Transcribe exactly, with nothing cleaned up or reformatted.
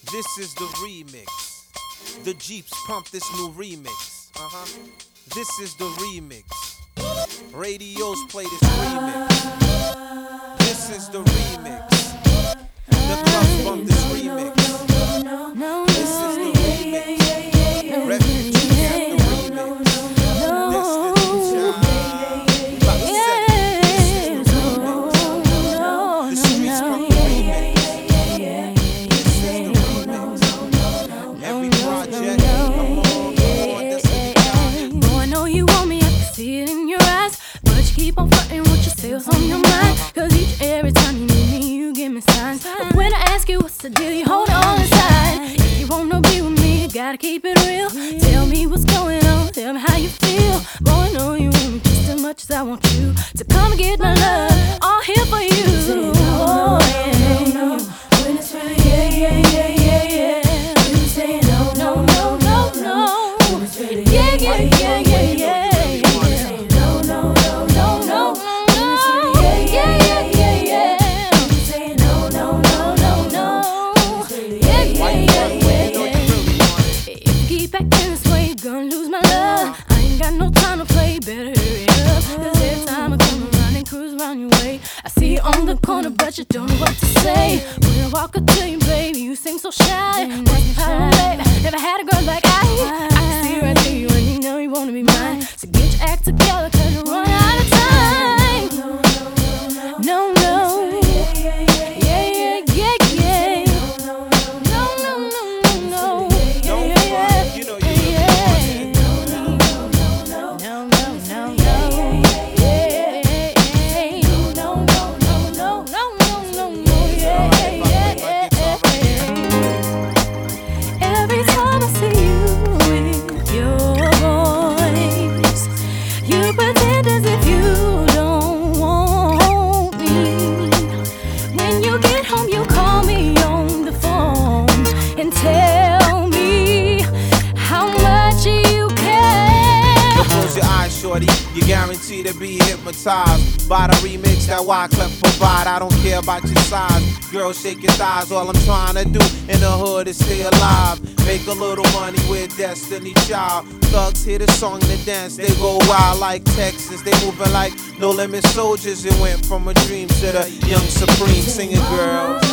This is the remix. The Jeeps pump this new remix. Uh-huh. This is the remix. Radios play this remix. This is the remix. The clubs bump this remix. This is the remix. Refugees at the remix. Destiny Child. About to say, this is the remix. The streets pump the remix. This is the remix. Every project, come on, come on, Destiny Child. Boy, I know you want me, I can see it in your eyes. But you keep on fronting with your sales on your mind. Cause each and every time you need me, you give me signs. But when I ask you what's the deal, you hold on inside. If you wanna be with me, you gotta keep it real. Tell me what's going on, tell me how you feel. Boy, I know you want me just as much as I want you to come and get my love, all here for you. Oh, yeah. When it's really, yeah, yeah, yeah, yeah, yeah. You say no, no, no, no, no. When it's really, yeah, yeah, yeah, yeah, yeah. No, no, no, no, no. Yeah, yeah, yeah, yeah, yeah. You say no, no, no, no, no. Yeah, yeah, yeah, yeah, yeah. If you keep acting this way, you're gonna lose my love. I ain't got no time to play, better hurry up. Cause every time I come around and cruise around your way, I see you on the corner, but you don't know what to say. When I walk up to you, baby, you seem so shy. What's the problem, baby? Never had a girl like I. I can see right through you and you know you wanna be mine. So get your act together, cause you're running out of time. No, no. Yeah, yeah, yeah, yeah. No, no, no, no, no. Don't front, you know you No, no, no, no. No, no, no, no. No, no, no, no, no, no, no. Yeah, yeah, yeah. Every time I see you with your voice, you pretend as if you don't want me. When you get home, you call me on the phone and tell me how much you care. Don't close your eyes, shorty. You're guaranteed to be hypnotized by the remix that Wyclef provide. I don't care about your size. Girl, shake your thighs. All I'm trying to do in the hood is stay alive. Make a little money with Destiny Child. Thugs hear the song and dance. They go wild like Texas. They moving like No Limit Soldiers. It went from a dream to the young supreme singer girl.